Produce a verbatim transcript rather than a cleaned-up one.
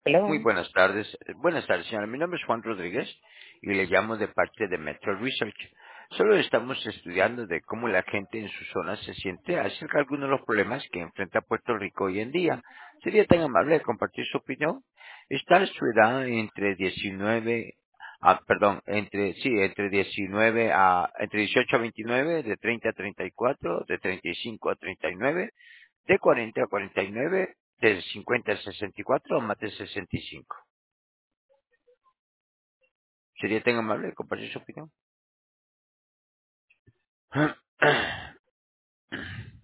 Muy Hello. buenas tardes. Eh, Buenas tardes, señora. Mi nombre es Juan Rodríguez y le llamo de parte de Metro Research. Solo estamos estudiando de cómo la gente en su zona se siente acerca de algunos de los problemas que enfrenta Puerto Rico hoy en día. ¿Sería tan amable de compartir su opinión? Está en su edad entre diecinueve, ah, perdón, entre, sí, entre diecinueve a, entre dieciocho a veintinueve, de treinta a treinta y cuatro, de treinta y cinco a treinta y nueve, de cuarenta a cuarenta y nueve, de cincuenta a sesenta y cuatro o más de sesenta y cinco. ¿Sería tan amable de compartir su opinión?